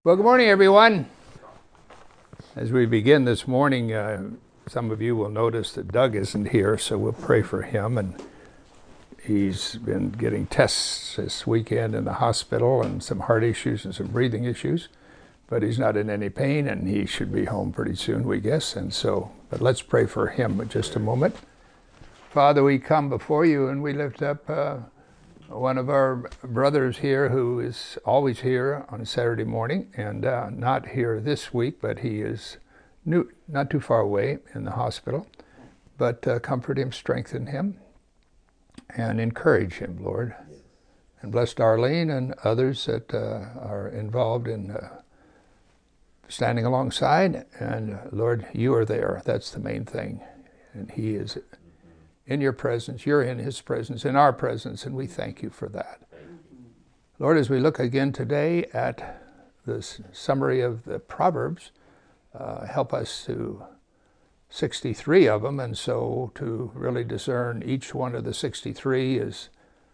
Well, good morning, everyone. As we begin this morning, some of you will notice that Doug isn't here, so we'll pray for him. And he's been getting tests this weekend in the hospital and some heart issues and some breathing issues, but he's not in any pain, and he should be home pretty soon, we guess. But let's pray for him in just a moment. Father, we come before you and we lift up one of our brothers here who is always here on a Saturday morning and not here this week, but he is not too far away in the hospital. But comfort him, strengthen him, and encourage him, Lord. And bless Darlene and others that are involved in standing alongside. And Lord, you are there. That's the main thing. And he is in your presence, you're in his presence, in our presence, and we thank you for that. Lord, as we look again today at this summary of the Proverbs, help us to 63 of them, and so to really discern each one of the 63 is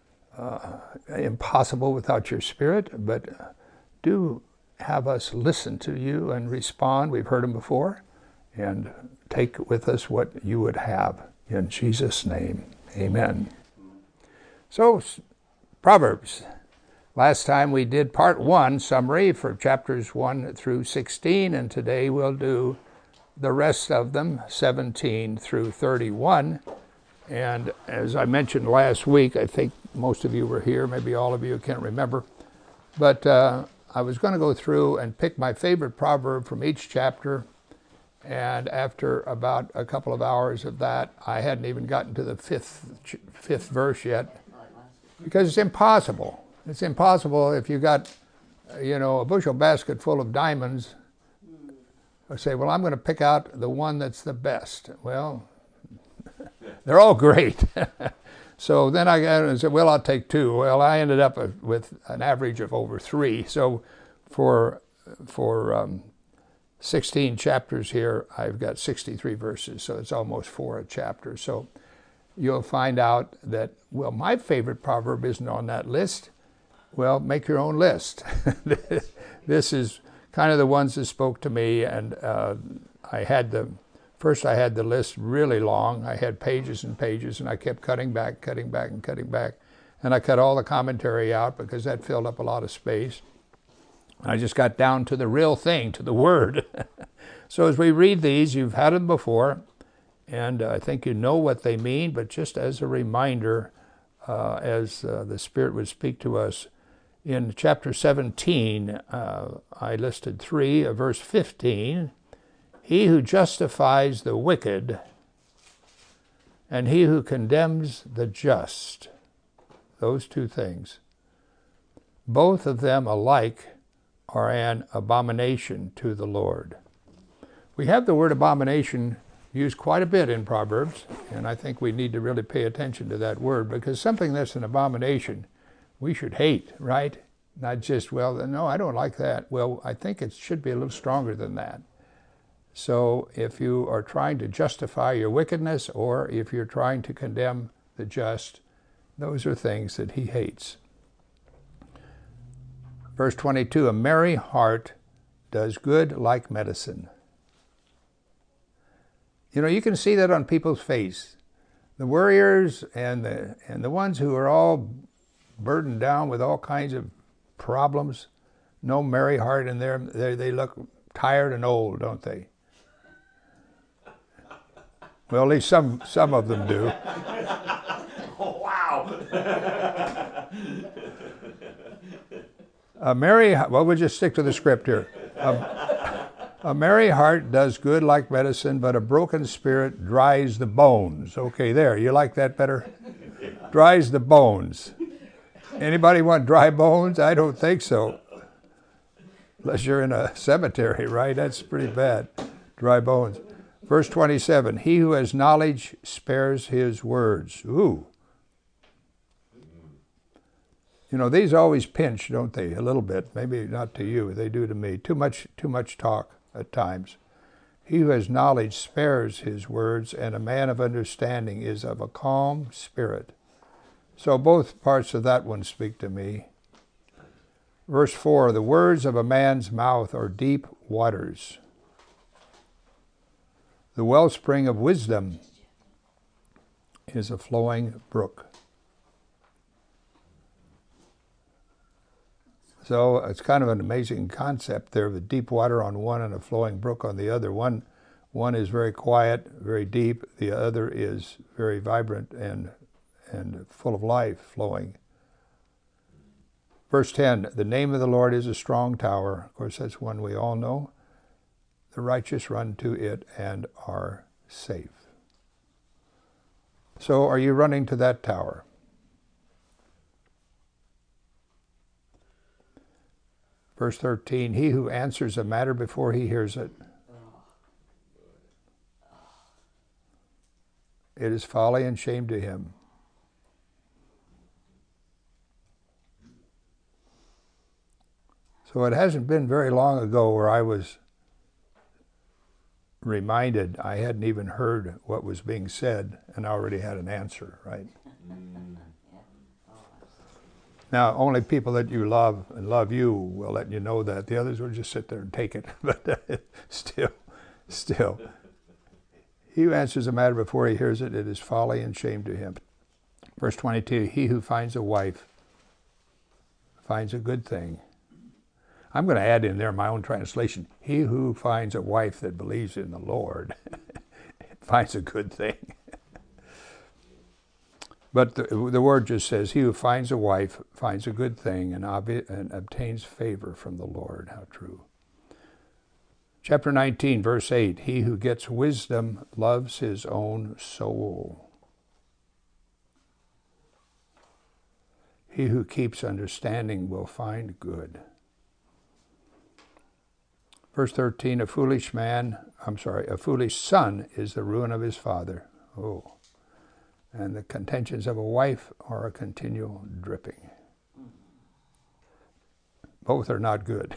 impossible without your Spirit, but do have us listen to you and respond. We've heard them before, and take with us what you would have. In Jesus' name, amen. So, Proverbs. Last time we did part 1 summary for chapters 1 through 16, and today we'll do the rest of them, 17 through 31. And as I mentioned last week, I think most of you were here, maybe all of you, can't remember, but I was going to go through and pick my favorite proverb from each chapter. And after about a couple of hours of that, I hadn't even gotten to the fifth verse yet, because it's impossible. It's impossible if you got, a bushel basket full of diamonds. I say, well, I'm going to pick out the one that's the best. Well, they're all great. So then I got and said, well, I'll take 2. Well, I ended up with an average of over 3. So for 16 chapters here, I've got 63 verses, so it's almost 4 a chapter. So you'll find out that, well, my favorite proverb isn't on that list. Well, make your own list. This is kind of the ones that spoke to me, and I had the list really long. I had pages and pages, and I kept cutting back. And I cut all the commentary out because that filled up a lot of space. I just got down to the real thing, to the word. So as we read these, you've had them before, and I think you know what they mean, but just as a reminder, as the Spirit would speak to us, in chapter 17, I listed 3, verse 15, he who justifies the wicked and he who condemns the just, those 2 things, both of them alike are an abomination to the Lord. We have the word abomination used quite a bit in Proverbs, and I think we need to really pay attention to that word, because something that's an abomination we should hate, right? Not just, well, no, I don't like that. Well, I think it should be a little stronger than that. So if you are trying to justify your wickedness, or if you're trying to condemn the just, those are things that he hates. Verse 22, a merry heart does good like medicine. You can see that on people's face. The worriers and the ones who are all burdened down with all kinds of problems, no merry heart in there. They look tired and old, don't they? Well, at least some of them do. Oh, wow. We'll just stick to the script here. A merry heart does good like medicine, but a broken spirit dries the bones. Okay, there. You like that better? Dries the bones. Anybody want dry bones? I don't think so. Unless you're in a cemetery, right? That's pretty bad. Dry bones. Verse 27, he who has knowledge spares his words. Ooh. These always pinch, don't they? A little bit. Maybe not to you. They do to me. Too much talk at times. He who has knowledge spares his words, and a man of understanding is of a calm spirit. So both parts of that one speak to me. Verse 4, the words of a man's mouth are deep waters. The wellspring of wisdom is a flowing brook. So it's kind of an amazing concept there, with deep water on one and a flowing brook on the other. One is very quiet, very deep. The other is very vibrant and full of life, flowing. Verse 10, the name of the Lord is a strong tower. Of course, that's one we all know. The righteous run to it and are safe. So are you running to that tower? Verse 13, he who answers a matter before he hears it. It is folly and shame to him. So it hasn't been very long ago where I was reminded I hadn't even heard what was being said and I already had an answer, right? Now, only people that you love and love you will let you know that. The others will just sit there and take it. But still, he who answers a matter before he hears it, it is folly and shame to him. Verse 22, he who finds a wife finds a good thing. I'm going to add in there my own translation. He who finds a wife that believes in the Lord finds a good thing. But the word just says, he who finds a wife finds a good thing and obtains favor from the Lord. How true. Chapter 19, verse 8, he who gets wisdom loves his own soul. He who keeps understanding will find good. Verse 13, a foolish son is the ruin of his father. Oh. And the contentions of a wife are a continual dripping. Both are not good.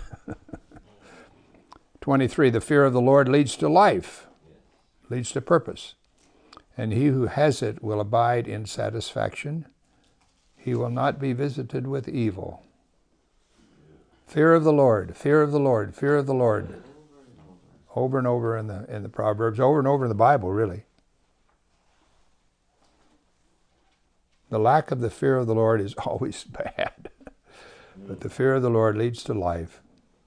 23, the fear of the Lord leads to life, leads to purpose. And he who has it will abide in satisfaction. He will not be visited with evil. Fear of the Lord, fear of the Lord, fear of the Lord. Over and over in the Proverbs, over and over in the Bible, really. The lack of the fear of the Lord is always bad. But the fear of the Lord leads to life.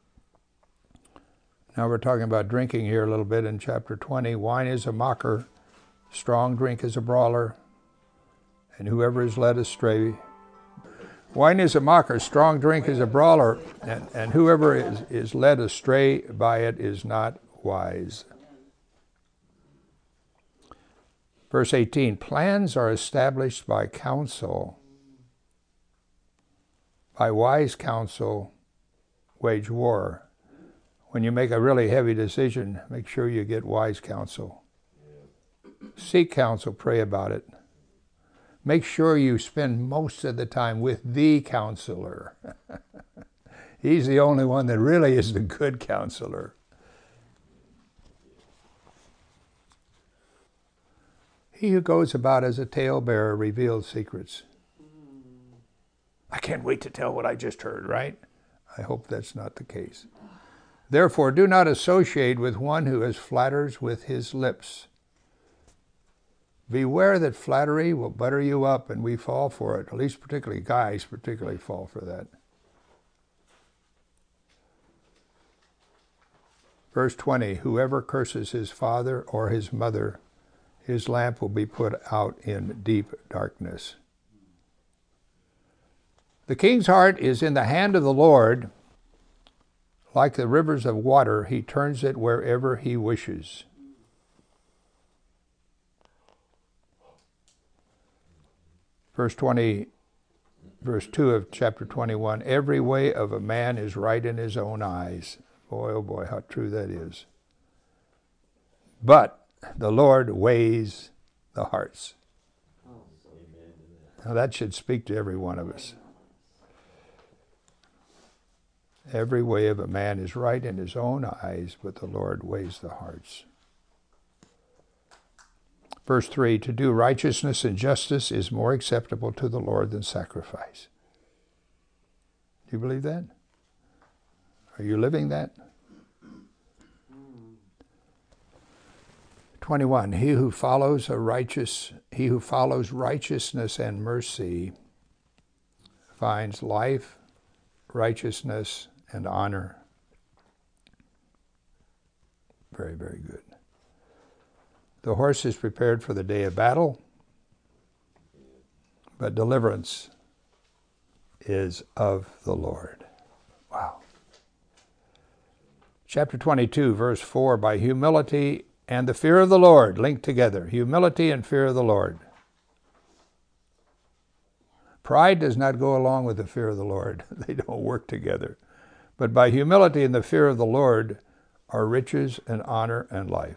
Now we're talking about drinking here a little bit in chapter 20. Wine is a mocker, strong drink is a brawler, and whoever is led astray. Wine is a mocker, strong drink is a brawler, and whoever is led astray by it is not wise. Verse 18, plans are established by counsel. By wise counsel, wage war. When you make a really heavy decision, make sure you get wise counsel. Seek counsel, pray about it. Make sure you spend most of the time with the counselor. He's the only one that really is the good counselor. He who goes about as a talebearer reveals secrets. I can't wait to tell what I just heard, right? I hope that's not the case. Therefore, do not associate with one who flatters with his lips. Beware that flattery will butter you up, and we fall for it. At least particularly guys fall for that. Verse 20, whoever curses his father or his mother, his lamp will be put out in deep darkness. The king's heart is in the hand of the Lord. Like the rivers of water, he turns it wherever he wishes. Verse 2 of chapter 21, every way of a man is right in his own eyes. Boy, oh boy, how true that is. But the Lord weighs the hearts. Now that should speak to every one of us. Every way of a man is right in his own eyes, but the Lord weighs the hearts. Verse 3, to do righteousness and justice is more acceptable to the Lord than sacrifice. Do you believe that? Are you living that? 21, he who follows righteousness and mercy finds life, righteousness, and honor. Very, very good. The horse is prepared for the day of battle, but deliverance is of the Lord. Wow. Chapter 22, verse 4, by humility and the fear of the Lord, linked together. Humility and fear of the Lord. Pride does not go along with the fear of the Lord. They don't work together. But by humility and the fear of the Lord are riches and honor and life.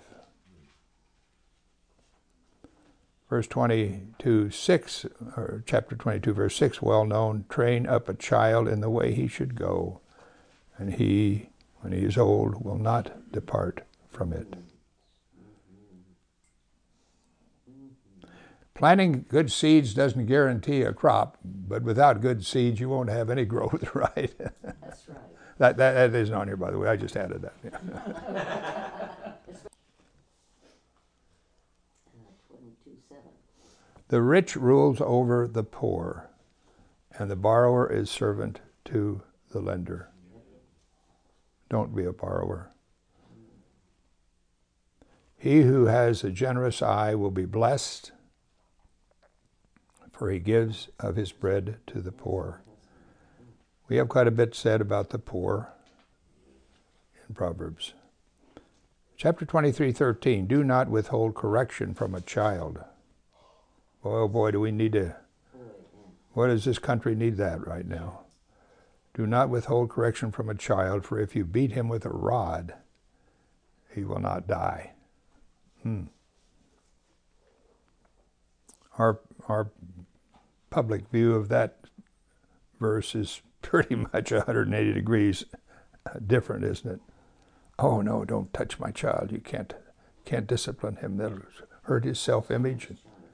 Verse 22, 6, or chapter 22, verse 6, well known, train up a child in the way he should go, and he, when he is old, will not depart from it. Planting good seeds doesn't guarantee a crop, but without good seeds, you won't have any growth, right? That's right. That isn't on here, by the way. I just added that. Yeah. 22:7. The rich rules over the poor, and the borrower is servant to the lender. Don't be a borrower. He who has a generous eye will be blessed, for he gives of his bread to the poor. We have quite a bit said about the poor in Proverbs. Chapter 23:13, do not withhold correction from a child. Boy, oh boy, do we need to, what does this country need that right now? Do not withhold correction from a child, for if you beat him with a rod, he will not die. Our public view of that verse is pretty much 180 degrees different, isn't it? Oh no, don't touch my child. You can't discipline him. That'll hurt his self-image.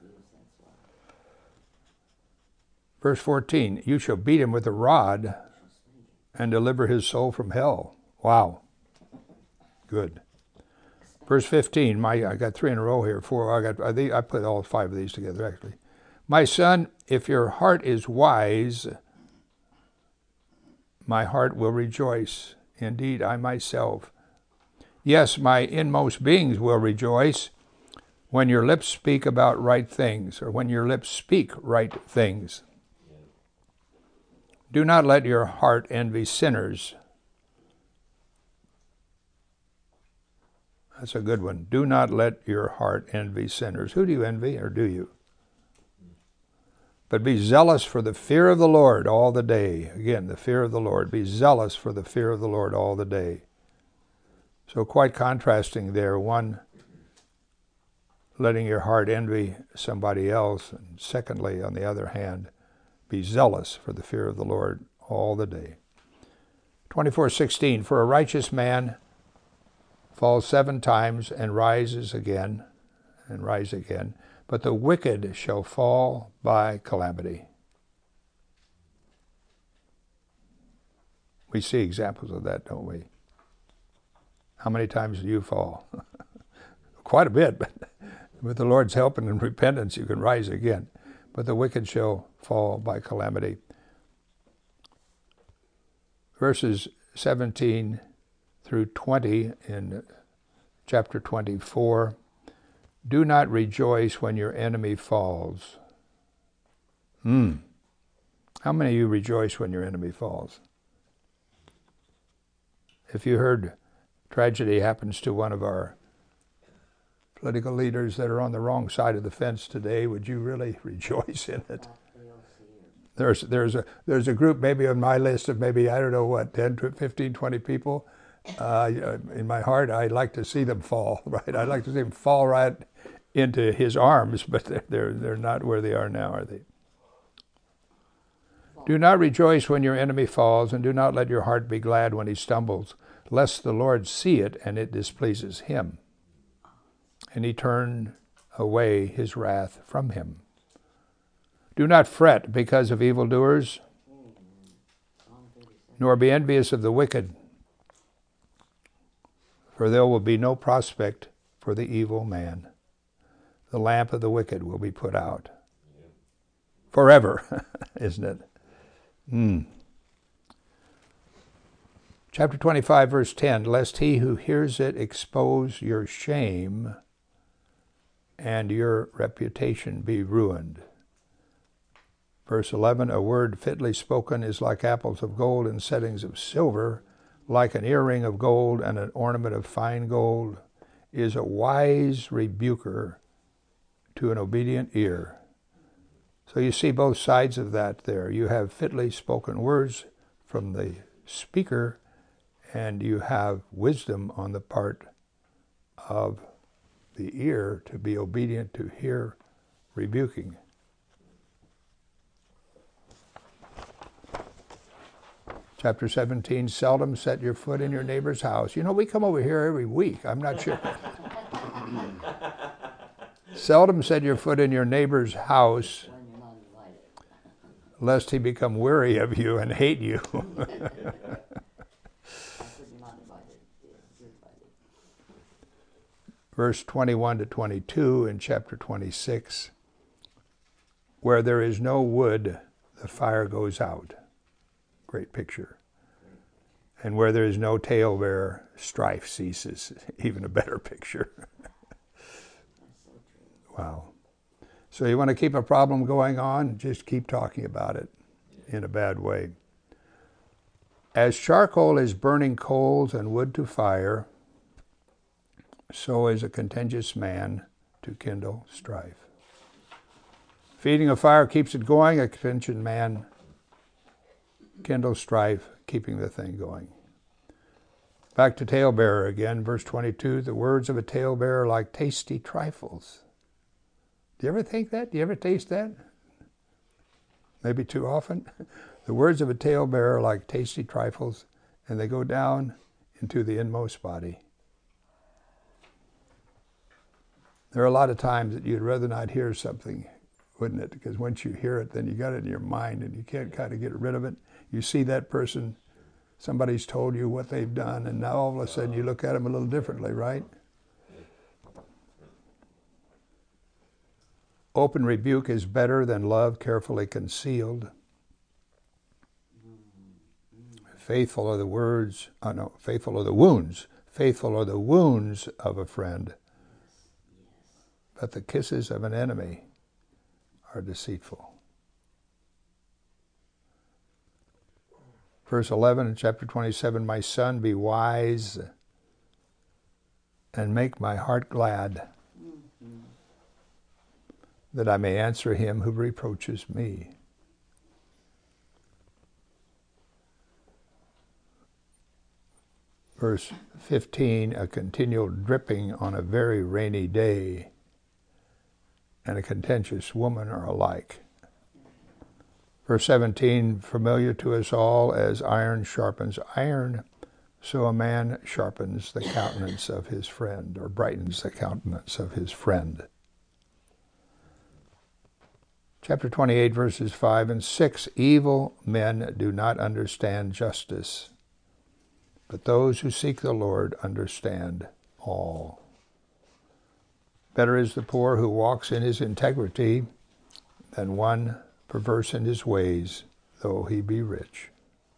Verse 14, you shall beat him with a rod and deliver his soul from hell. Wow. Good. Verse 15, I got 3 in a row here. 4, I put all 5 of these together actually. My son, if your heart is wise, my heart will rejoice. Indeed, I myself. Yes, my inmost beings will rejoice when your lips speak about right things, or when your lips speak right things. Do not let your heart envy sinners. That's a good one. Do not let your heart envy sinners. Who do you envy, or do you? But be zealous for the fear of the Lord all the day. Again, the fear of the Lord. Be zealous for the fear of the Lord all the day. So quite contrasting there. One, letting your heart envy somebody else. And secondly, on the other hand, be zealous for the fear of the Lord all the day. 24:16, for a righteous man falls 7 times and rises again, but the wicked shall fall by calamity. We see examples of that, don't we? How many times do you fall? Quite a bit, but with the Lord's help and in repentance you can rise again. But the wicked shall fall by calamity. Verses 17 through 20 in chapter 24. Do not rejoice when your enemy falls. How many of you rejoice when your enemy falls? If you heard tragedy happens to one of our political leaders that are on the wrong side of the fence today, would you really rejoice in it? There's a group maybe on my list of maybe, I don't know what, 10, 15, 20 people. In my heart, I'd like to see them fall, right? I'd like to see them fall right into his arms, but they're not where they are now, are they? Do not rejoice when your enemy falls, and do not let your heart be glad when he stumbles, lest the Lord see it and it displeases him, and he turn away his wrath from him. Do not fret because of evildoers, nor be envious of the wicked, For there will be no prospect for the evil man. The lamp of the wicked will be put out. Forever, isn't it? Chapter 25, verse 10, lest he who hears it expose your shame and your reputation be ruined. Verse 11, a word fitly spoken is like apples of gold in settings of silver, like an earring of gold and an ornament of fine gold, is a wise rebuker to an obedient ear. So you see both sides of that there. You have fitly spoken words from the speaker, and you have wisdom on the part of the ear to be obedient to hear rebuking. Chapter 17, seldom set your foot in your neighbor's house. You know, we come over here every week. I'm not sure. Seldom set your foot in your neighbor's house, When you're not invited. lest he become weary of you and hate you. I said you're not invited. You're invited. Verse 21 to 22 in chapter 26, where there is no wood, the fire goes out. Great picture. And where there is no talebearer, strife ceases. Even a better picture. Wow. So you want to keep a problem going on? Just keep talking about it in a bad way. As charcoal is burning coals and wood to fire, so is a contentious man to kindle strife. Feeding a fire keeps it going, a contentious man kindles strife, keeping the thing going. Back to talebearer again, verse 22, the words of a talebearer are like tasty trifles. Do you ever think that? Do you ever taste that? Maybe too often. The words of a talebearer are like tasty trifles, and they go down into the inmost body. There are a lot of times that you'd rather not hear something, wouldn't it? Because once you hear it, then you got it in your mind, and you can't kind of get rid of it. You see that person, somebody's told you what they've done, and now all of a sudden you look at them a little differently, right? Open rebuke is better than love carefully concealed. Faithful are the wounds. Faithful are the wounds of a friend. But the kisses of an enemy are deceitful. Verse 11 in chapter 27, my son, be wise and make my heart glad, that I may answer him who reproaches me. Verse 15, a continual dripping on a very rainy day and a contentious woman are alike. Verse 17, familiar to us all, as iron sharpens iron, so a man sharpens the countenance of his friend, or brightens the countenance of his friend. Chapter 28, verses 5 and 6, evil men do not understand justice, but those who seek the Lord understand all. Better is the poor who walks in his integrity than one perverse in his ways, though he be rich.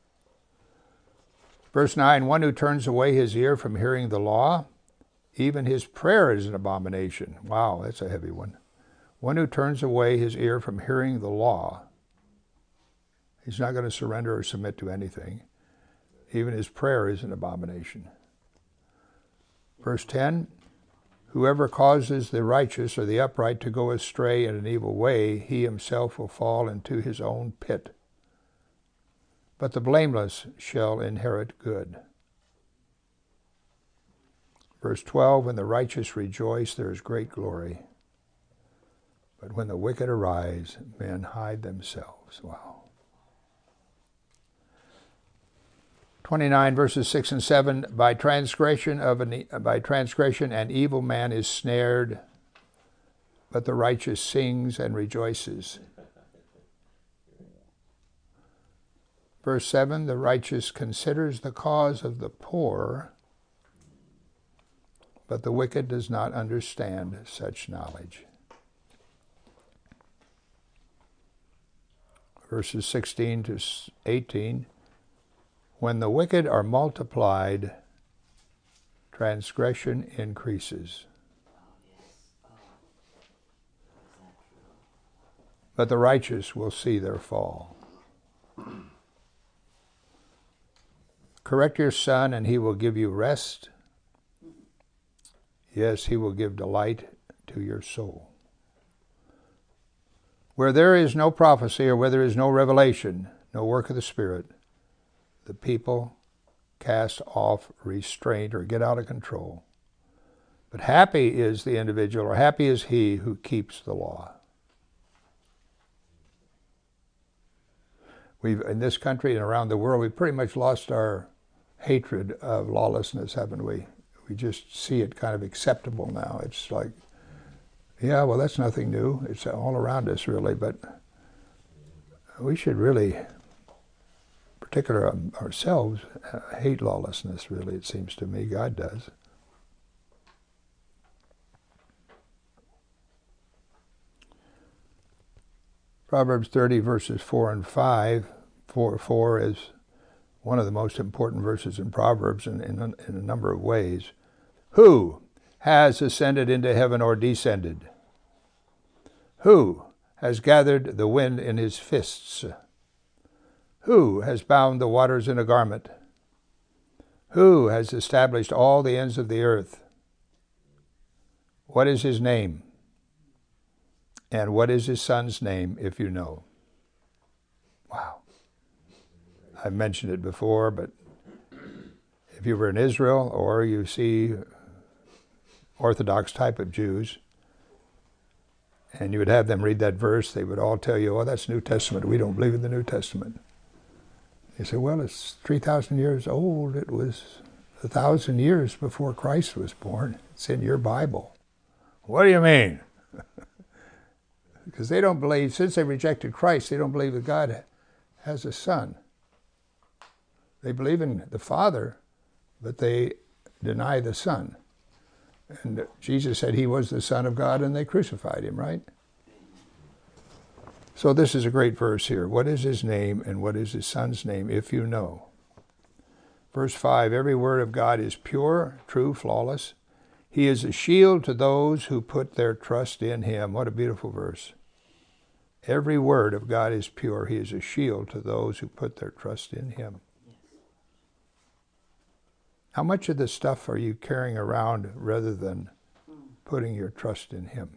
Verse 9, one who turns away his ear from hearing the law, even his prayer is an abomination. Wow, that's a heavy one. One who turns away his ear from hearing the law, he's not going to surrender or submit to anything. Even his prayer is an abomination. Verse 10, whoever causes the righteous or the upright to go astray in an evil way, he himself will fall into his own pit. But the blameless shall inherit good. Verse 12, when the righteous rejoice, there is great glory. But when the wicked arise, men hide themselves. Wow. 29 verses 6 and 7, by transgression an evil man is snared, but the righteous sings and rejoices. Verse 7, the righteous considers the cause of the poor, but the wicked does not understand such knowledge. Verses 16 to 18, when the wicked are multiplied, transgression increases. But the righteous will see their fall. Correct your son, and he will give you rest. Yes, he will give delight to your soul. Where there is no prophecy, or where there is no revelation, no work of the Spirit, the people cast off restraint or get out of control. But happy is the individual, or happy is he who keeps the law. In this country and around the world, we've pretty much lost our hatred of lawlessness, haven't we? We just see it kind of acceptable now. It's like, yeah, well, that's nothing new. It's all around us, really. But we should really, particularly ourselves, hate lawlessness, really, it seems to me. God does. Proverbs 30, verses 4 and 5. 4 is one of the most important verses in Proverbs in a number of ways. Who has ascended into heaven or descended? Who has gathered the wind in his fists? Who has bound the waters in a garment? Who has established all the ends of the earth? What is his name? And what is his son's name, if you know? Wow. I've mentioned it before, but if you were in Israel or you see Orthodox type of Jews, and you would have them read that verse, they would all tell you, oh, that's New Testament. We don't believe in the New Testament. You say, well, it's 3,000 years old. It was 1,000 years before Christ was born. It's in your Bible. What do you mean? Because they don't believe, since they rejected Christ, they don't believe that God has a son. They believe in the Father, but they deny the Son. And Jesus said he was the Son of God, and they crucified him, right? So this is a great verse here. What is his name, and what is his son's name, if you know? Verse 5, every word of God is pure, true, flawless. He is a shield to those who put their trust in him. What a beautiful verse. Every word of God is pure. He is a shield to those who put their trust in him. How much of this stuff are you carrying around rather than putting your trust in him?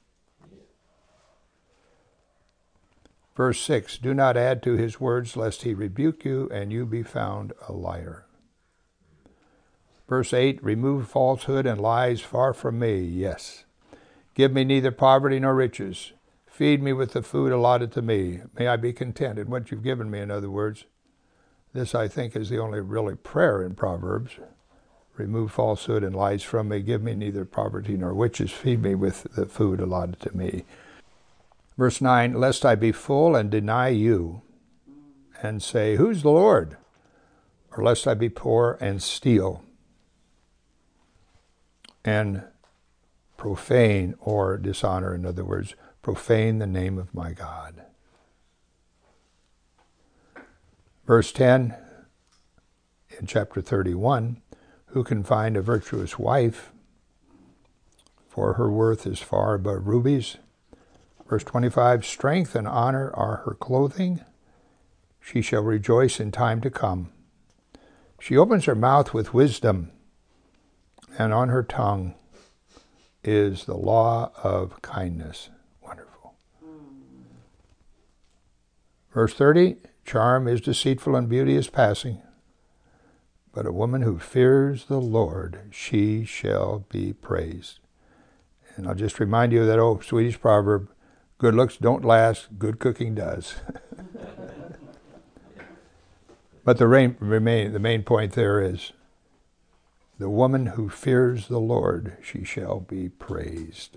Verse 6, do not add to his words lest he rebuke you and you be found a liar. Verse 8, remove falsehood and lies far from me, yes. Give me neither poverty nor riches. Feed me with the food allotted to me. May I be content in what you've given me, in other words. This, I think, is the only really prayer in Proverbs. Remove falsehood and lies from me. Give me neither poverty nor riches. Feed me with the food allotted to me. Verse 9, lest I be full and deny you and say, who's the Lord? Or lest I be poor and steal and profane or dishonor, in other words, profane the name of my God. Verse 10, in chapter 31, who can find a virtuous wife? For her worth is far above rubies. Verse 25, strength and honor are her clothing. She shall rejoice in time to come. She opens her mouth with wisdom, and on her tongue is the law of kindness. Wonderful. Verse 30, charm is deceitful and beauty is passing, but a woman who fears the Lord, she shall be praised. And I'll just remind you of that old Swedish proverb, good looks don't last, good cooking does. But the main point there is, the woman who fears the Lord, she shall be praised.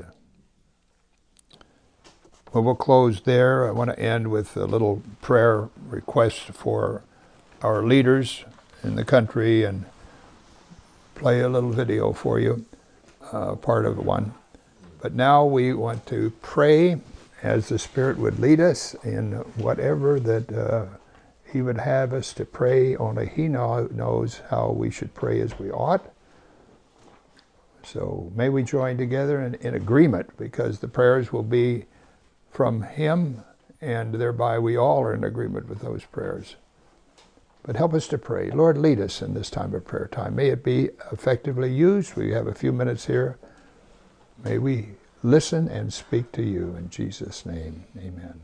Well, we'll close there. I want to end with a little prayer request for our leaders in the country and play a little video for you. part of one. But now we want to pray as the Spirit would lead us in whatever that He would have us to pray. Only He knows how we should pray as we ought. So may we join together in agreement, because the prayers will be from Him, and thereby we all are in agreement with those prayers. But help us to pray. Lord, lead us in this time of prayer time. May it be effectively used. We have a few minutes here. May we listen and speak to you in Jesus' name. Amen.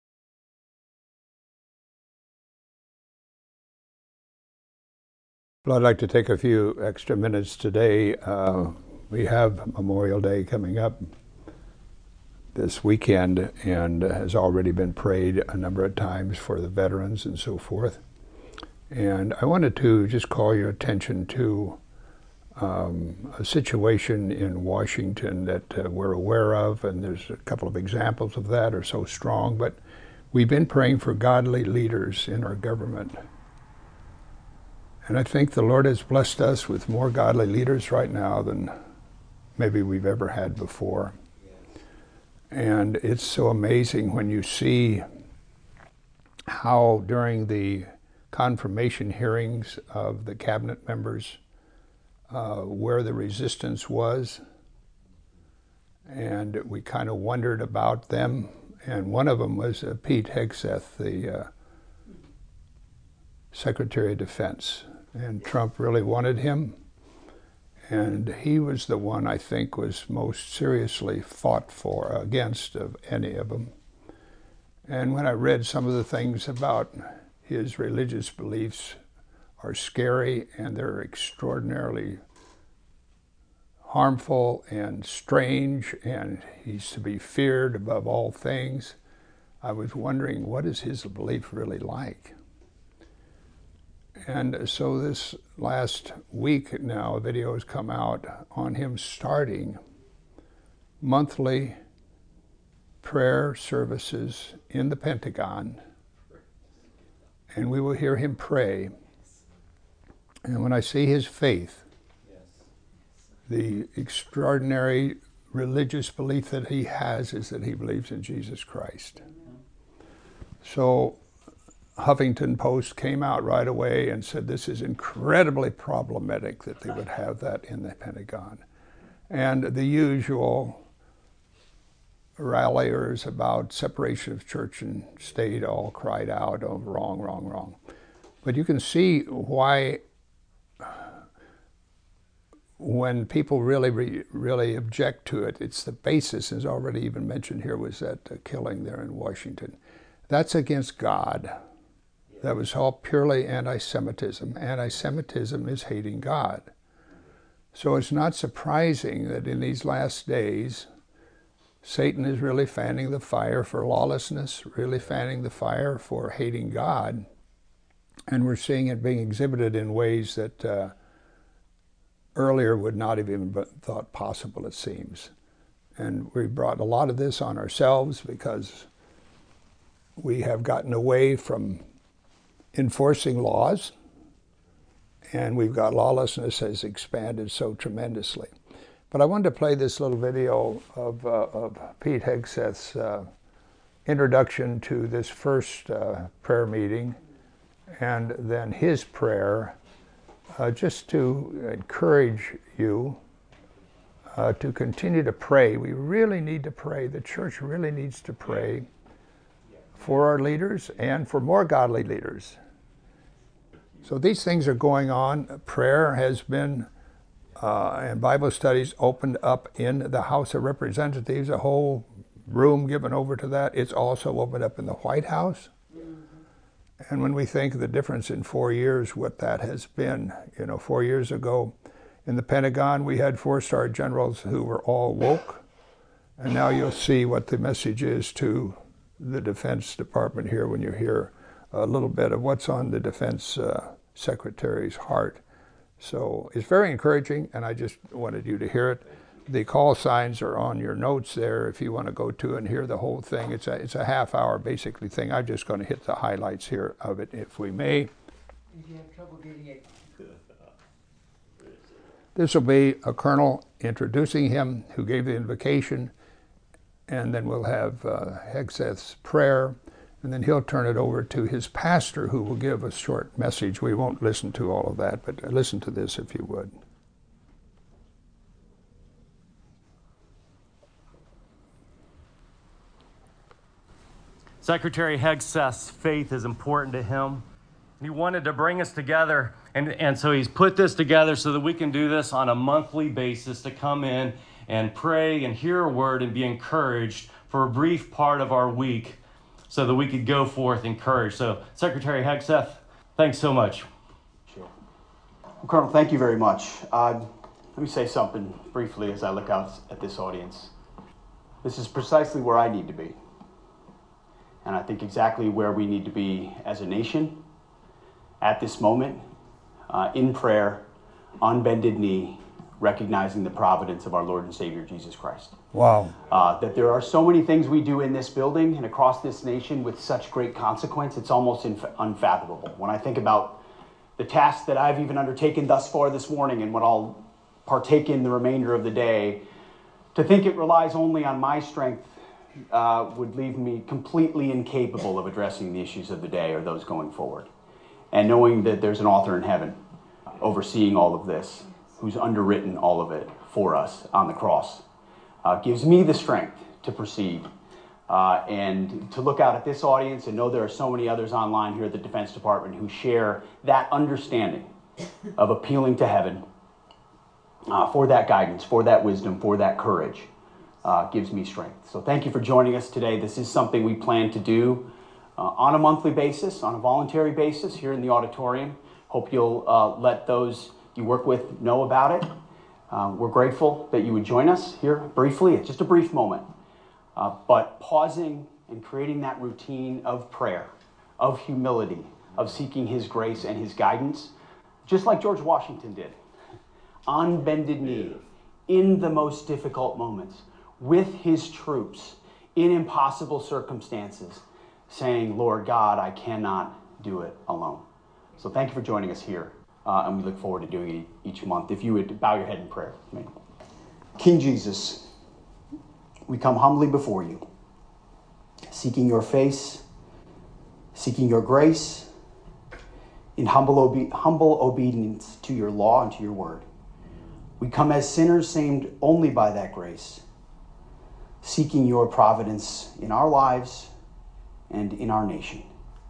Well, I'd like to take a few extra minutes today. We have Memorial Day coming up this weekend, and has already been prayed a number of times for the veterans and so forth. And I wanted to just call your attention to a situation in Washington that we're aware of, and there's a couple of examples of that are so strong, but we've been praying for godly leaders in our government. And I think the Lord has blessed us with more godly leaders right now than maybe we've ever had before. And it's so amazing when you see how during the confirmation hearings of the cabinet members, where the resistance was, and we kind of wondered about them. And one of them was Pete Hegseth, the Secretary of Defense, and Trump really wanted him, and he was the one I think was most seriously fought for against of any of them. And when I read some of the things about his religious beliefs are scary, and they're extraordinarily harmful and strange, and he's to be feared above all things, I was wondering, what is his belief really like? And so this last week now, a video has come out on him starting monthly prayer services in the Pentagon, and we will hear him pray. And when I see his faith, the extraordinary religious belief that he has is that he believes in Jesus Christ. So Huffington Post came out right away and said this is incredibly problematic that they would have that in the Pentagon. And the usual ralliers about separation of church and state all cried out, oh, wrong, wrong, wrong. But you can see why when people really object to it, it's the basis, as already even mentioned here, was that killing there in Washington. That's against God. That was all purely anti-Semitism. Anti-Semitism is hating God. So it's not surprising that in these last days, Satan is really fanning the fire for lawlessness, really fanning the fire for hating God. And we're seeing it being exhibited in ways that earlier would not have even been thought possible, it seems. And we brought a lot of this on ourselves because we have gotten away from enforcing laws, and we've got lawlessness has expanded so tremendously. But I wanted to play this little video of Pete Hegseth's introduction to this first prayer meeting, and then his prayer, just to encourage you to continue to pray. We really need to pray. The church really needs to pray for our leaders and for more godly leaders. So these things are going on. Prayer has been, and Bible studies opened up in the House of Representatives, a whole room given over to that. It's also opened up in the White House. And when we think of the difference in 4 years, what that has been, 4 years ago in the Pentagon, we had 4-star generals who were all woke. And now you'll see what the message is to the Defense Department here when you hear a little bit of what's on the Defense Secretary's heart. So it's very encouraging, and I just wanted you to hear it. The call signs are on your notes there if you want to go to and hear the whole thing. It's a half-hour basically thing. I'm just going to hit the highlights here of it, if we may. If you have trouble getting it. This will be a colonel introducing him who gave the invocation, and then we'll have Hegseth's prayer, and then he'll turn it over to his pastor who will give a short message. We won't listen to all of that, but listen to this if you would. Secretary Hegseth's faith is important to him. He wanted to bring us together, and so he's put this together so that we can do this on a monthly basis, to come in and pray and hear a word and be encouraged for a brief part of our week so that we could go forth encouraged. So, Secretary Hegseth, thanks so much. Sure. Well, Colonel, thank you very much. Let me say something briefly as I look out at this audience. This is precisely where I need to be. And I think exactly where we need to be as a nation at this moment, in prayer, on bended knee, recognizing the providence of our Lord and Savior, Jesus Christ. Wow. That there are so many things we do in this building and across this nation with such great consequence, it's almost unfathomable. When I think about the tasks that I've even undertaken thus far this morning and what I'll partake in the remainder of the day, to think it relies only on my strength would leave me completely incapable of addressing the issues of the day or those going forward. And knowing that there's an author in heaven overseeing all of this, who's underwritten all of it for us on the cross, gives me the strength to proceed and to look out at this audience and know there are so many others online here at the Defense Department who share that understanding of appealing to heaven for that guidance, for that wisdom, for that courage. Gives me strength. So thank you for joining us today. This is something we plan to do on a monthly basis, on a voluntary basis here in the auditorium. Hope you'll let those you work with know about it. We're grateful that you would join us here briefly. It's just a brief moment. But pausing and creating that routine of prayer, of humility, of seeking his grace and his guidance, just like George Washington did, on bended knee, in the most difficult moments, with his troops, in impossible circumstances, saying, Lord God, I cannot do it alone. So thank you for joining us here, and we look forward to doing it each month. If you would bow your head in prayer with me. King Jesus, we come humbly before you, seeking your face, seeking your grace, in humble obedience to your law and to your word. We come as sinners saved only by that grace, seeking your providence in our lives and in our nation.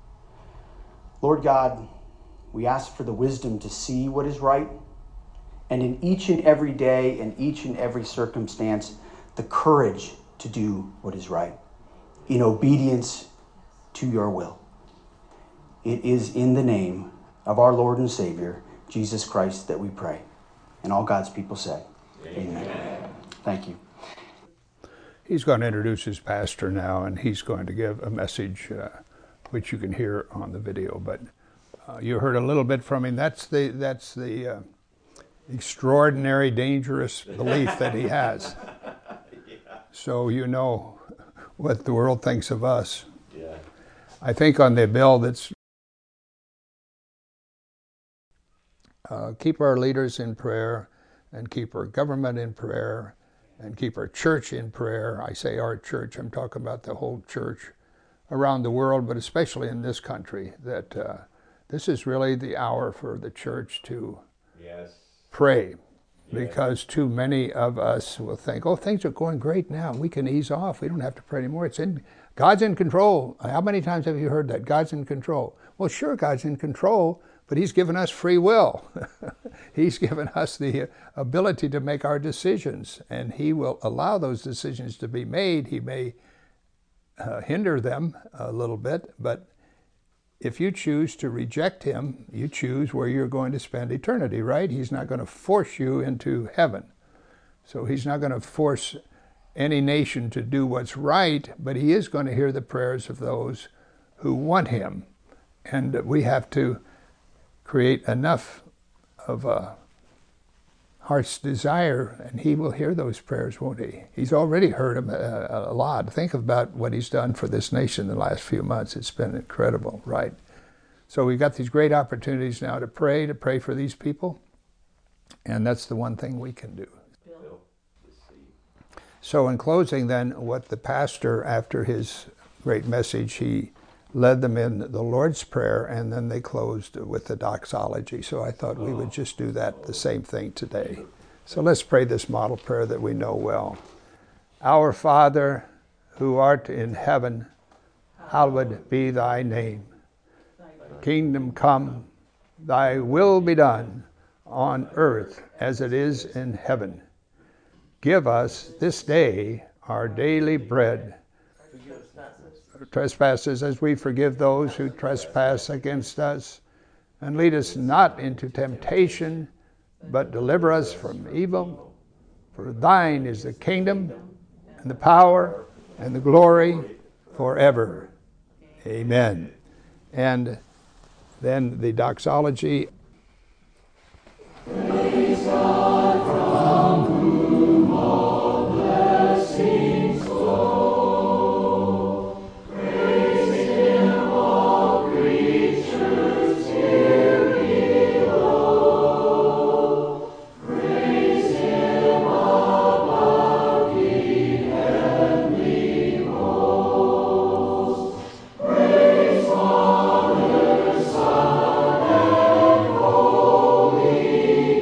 Lord God, we ask for the wisdom to see what is right, and in each and every day and each and every circumstance, the courage to do what is right, in obedience to your will. It is in the name of our Lord and Savior, Jesus Christ, that we pray. And all God's people say, Amen. Thank you. He's going to introduce his pastor now, and he's going to give a message which you can hear on the video. But you heard a little bit from him. That's the extraordinary, dangerous belief that he has. Yeah. So you know what the world thinks of us. Yeah. I think on the bill that's keep our leaders in prayer, and keep our government in prayer, and keep our church in prayer. I say our church, I'm talking about the whole church around the world, but especially in this country, that this is really the hour for the church to pray. Because too many of us will think, oh, things are going great now. We can ease off. We don't have to pray anymore. God's in control. How many times have you heard that? God's in control. Well, sure, God's in control, but he's given us free will. He's given us the ability to make our decisions, and he will allow those decisions to be made. He may hinder them a little bit, but if you choose to reject him, you choose where you're going to spend eternity, right? He's not going to force you into heaven. So he's not going to force any nation to do what's right, but he is going to hear the prayers of those who want him. And we have to create enough of a heart's desire, and he will hear those prayers, won't he? He's already heard them a lot. Think about what he's done for this nation the last few months. It's been incredible, right? So we've got these great opportunities now to pray for these people. And that's the one thing we can do. So in closing then, what the pastor, after his great message, he led them in the Lord's Prayer, and then they closed with the doxology. So I thought we would just do that, the same thing today. So let's pray this model prayer that we know well. Our Father, who art in heaven, hallowed be thy name. Kingdom come, thy will be done, on earth as it is in heaven. Give us this day our daily bread. Trespasses as we forgive those who trespass against us. And lead us not into temptation, but deliver us from evil. For thine is the kingdom, and the power, and the glory, forever. Amen. And then the doxology. Praise God, from whom all blessings flow. Praise Him, all creatures here below. Praise Him above the heavenly hosts. Praise Father, Son, and Holy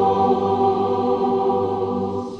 Ghost.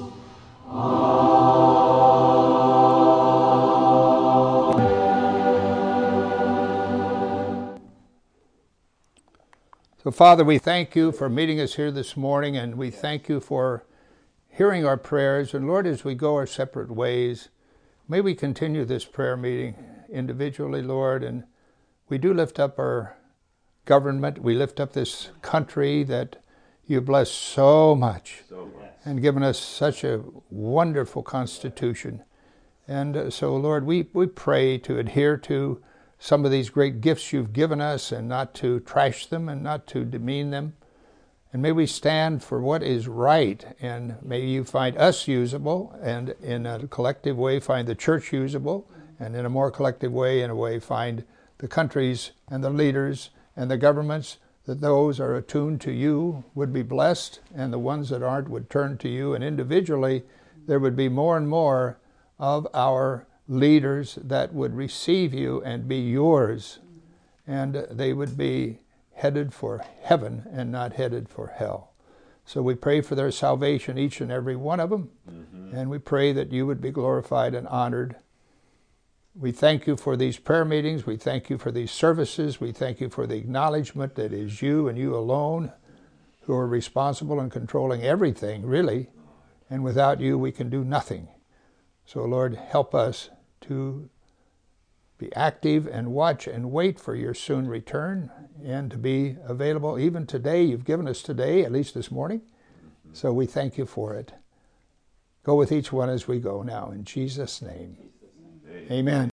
So, Father, we thank you for meeting us here this morning, and we thank you for hearing our prayers. And Lord, as we go our separate ways, may we continue this prayer meeting individually, Lord. And we do lift up our government. We lift up this country that you bless so much and given us such a wonderful constitution. And so, Lord, we pray to adhere to some of these great gifts you've given us and not to trash them and not to demean them. And may we stand for what is right, and may you find us usable, and in a collective way find the church usable, and in a more collective way, in a way, find the countries and the leaders and the governments, that those are attuned to you would be blessed, and the ones that aren't would turn to you, and individually there would be more and more of our leaders that would receive you and be yours, and they would be headed for heaven and not headed for hell. So we pray for their salvation, each and every one of them, and we pray that you would be glorified and honored. We thank you for these prayer meetings. We thank you for these services. We thank you for the acknowledgement that it is you and you alone who are responsible and controlling everything, really, and without you we can do nothing. So, Lord, help us to be active and watch and wait for your soon return, and to be available even today. You've given us today, at least this morning, so we thank you for it. Go with each one as we go now, in Jesus' name. Amen.